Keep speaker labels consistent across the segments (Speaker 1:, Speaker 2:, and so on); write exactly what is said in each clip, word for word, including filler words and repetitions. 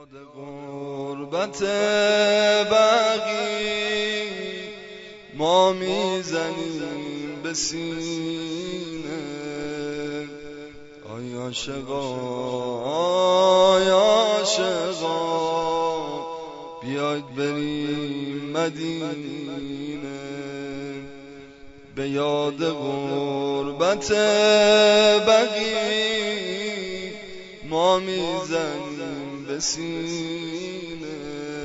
Speaker 1: یاد غربت بقی ما میزنیم به سینه. آی عاشقا آی عاشقا بیاید بریم مدینه. به یاد غربت بقی ما میزنیم به سینه.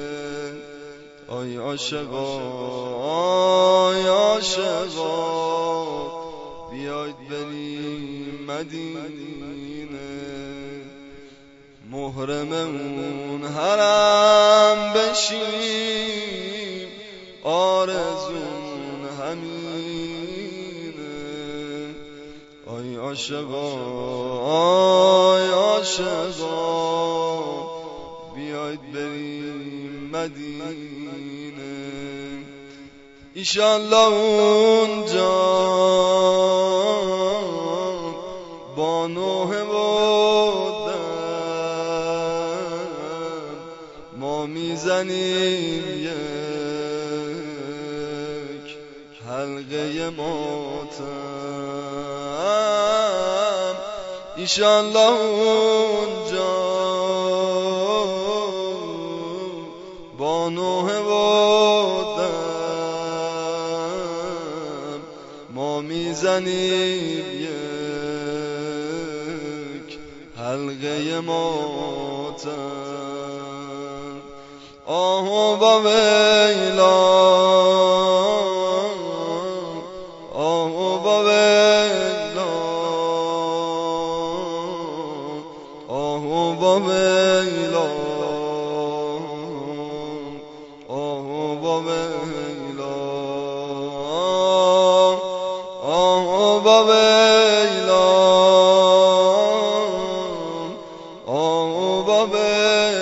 Speaker 1: آی عاشقا آی عاشقا بیاید بریم مدینه. محرممون حرم بشیم آرزون همینه. آی عاشقا آی عاشقا بیاید بریم مدینه. ایشالله اونجا با نوح بودن ما میزنیم یک حلقه ماتم. ایشالله اونجا با نوح بودن ما میزنیم یک حلقه ماتم. آه با ویلا آه با ویلا آه با ویلا آه با ویلا آه با ویلا آه با ویلا